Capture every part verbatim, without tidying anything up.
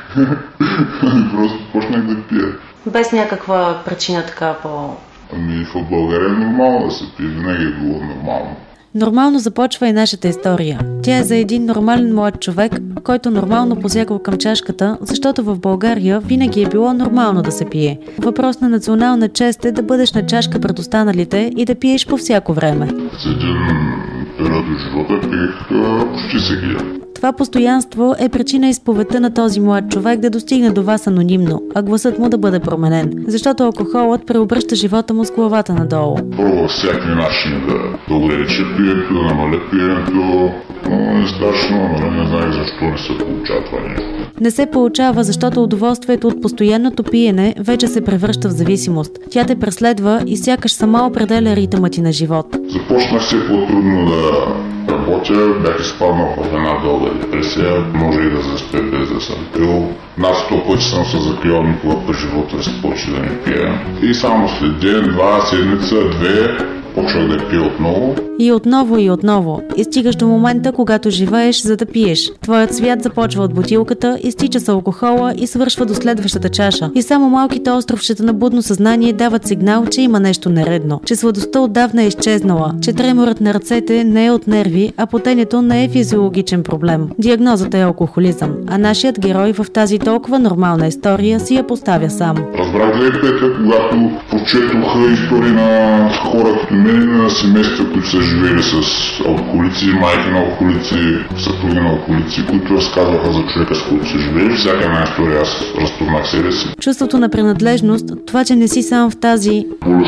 Просто почнах да пия. Без някаква причина така по... Ами в България е нормално да се пие, винаги е било нормално. Нормално започва и нашата история. Тя е за един нормален млад човек, който нормално посягал към чашката, защото в България винаги е било нормално да се пие. Въпрос на национална чест е да бъдеш на чашка пред останалите и да пиеш по всяко време. За един период от живота пиех почти всеки ден. Това постоянство е причина изповедта на този млад човек да достигне до вас анонимно, а гласът му да бъде променен, защото алкохолът преобръща живота му с главата надолу. Пробвах всякакви начини да, да огранича пиенето, да намаля пиенето, но е страшно, но не знаех защо не се получава това нещо. Не се получава, защото удоволствието от постоянното пиене вече се превръща в зависимост. Тя те преследва и сякаш сама определя ритъма ти на живот. Започнах все по-трудно да работя, бях изпаднал в една дълга депресия, може и да заспя без да съм пил. Над сто пъти съм се закривал, никога през живота си почти да не пия. И само след ден, два, седмица, две, почвах да пия отново. И отново и отново. И стигаш до момента, когато живееш, за да пиеш. Твоят свят започва от бутилката, изтича с алкохола и свършва до следващата чаша. И само малките островчета на будно съзнание дават сигнал, че има нещо нередно. Че сладостта отдавна е изчезнала. Че треморът на ръцете не е от нерви, а потенето не е физиологичен проблем. Диагнозата е алкохолизъм. А нашият герой в тази толкова нормална история си я поставя сам. Разбрах ли, Петър, когато прочетох истории на хора като мен и на семейства, които са живели с алкохолици, майки на алкохолици, съпруги на алкохолици, които разказваха за човека, с който са живели. Всяка една история аз разпознах себе си. Чувството на принадлежност, това, че не си сам в тази,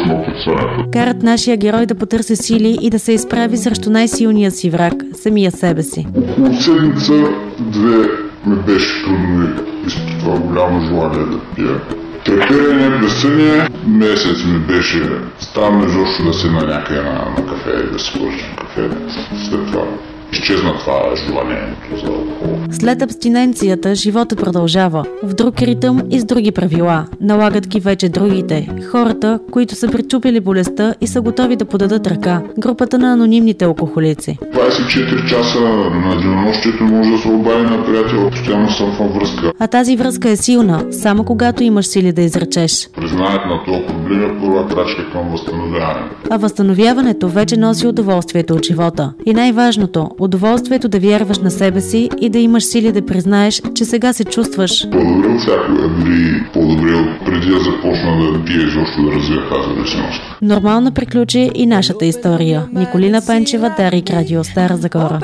карат нашия герой да потърси сили и да се изправи срещу най-силния си враг, самия себе си. Около седмица, две ме беше трудно и изпитвах голямо желание да пия. Треперение, безсъние, месец ми беше странно изобщо да седна някъде на, на кафе и да си поръчам кафе. След това изчезна това желанието за алкохол. След абстиненцията животът продължава. В друг ритъм и с други правила. Налагат ги вече другите. Хората, които са пречупили болестта и са готови да подадат ръка. Групата на анонимните алкохолици. двайсет и четири часа на денонощието може да се обади на приятел. Постоянно съм във връзка. А тази връзка е силна, само когато имаш сили да изречеш. Признанието на този проблем е първа крачка към възстановяване. А възстановяването вече носи удоволствието от живота. И най-важното, удоволствието да вярваш на себе си и да имаш сили да признаеш, че сега се чувстваш по-добре от всякога, дори по-добре от преди да започна да пия изобщо да развия тази зависимост. Нормално приключи и нашата история. Николина Пенчева, Дарик Радио, Стара Загора.